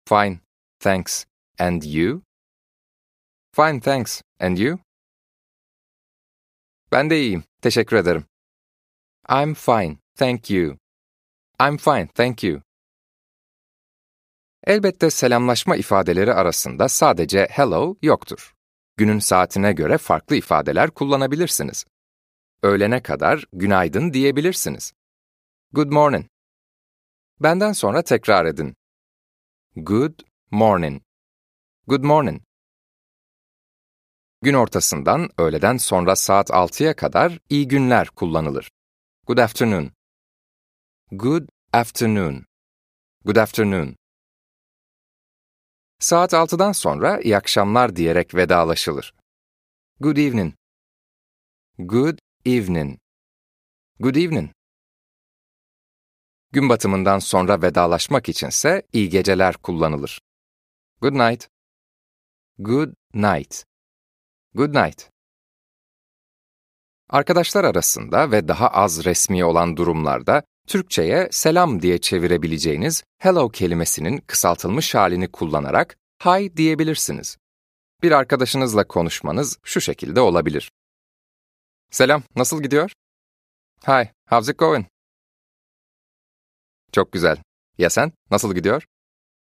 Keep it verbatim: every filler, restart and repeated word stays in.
Fine, thanks. And you? Fine, thanks. And you? Ben de iyiyim, teşekkür ederim. I'm fine, thank you. I'm fine, thank you. Elbette selamlaşma ifadeleri arasında sadece hello yoktur. Günün saatine göre farklı ifadeler kullanabilirsiniz. Öğlene kadar günaydın diyebilirsiniz. Good morning. Benden sonra tekrar edin. Good morning. Good morning. Gün ortasından öğleden sonra saat altıya kadar iyi günler kullanılır. Good afternoon. Good afternoon. Good afternoon. Saat altıdan sonra iyi akşamlar diyerek vedalaşılır. Good evening. Good evening. Good evening. Gün batımından sonra vedalaşmak içinse iyi geceler kullanılır. Good night. Good night. Good night. Arkadaşlar arasında ve daha az resmi olan durumlarda Türkçe'ye selam diye çevirebileceğiniz hello kelimesinin kısaltılmış halini kullanarak hi diyebilirsiniz. Bir arkadaşınızla konuşmanız şu şekilde olabilir. Selam, nasıl gidiyor? Hi, how's it going? Çok güzel. Ya sen, nasıl gidiyor?